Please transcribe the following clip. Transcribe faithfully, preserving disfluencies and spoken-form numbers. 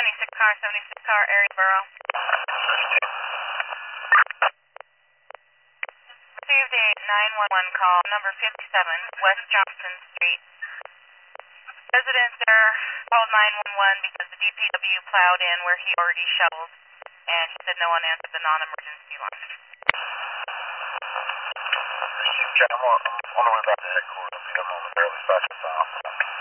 seventy-six car, seventy-six car, area borough. Received a nine one one call, number fifty-seven, West Johnson Street. Residents there called nine one one because the D P W plowed in where he already shoveled, and he said no one answered the non-emergency line. Received, Jen. I'm on, I'm on the way back to headquarters. I'll be there momentarily. Dispatch is off.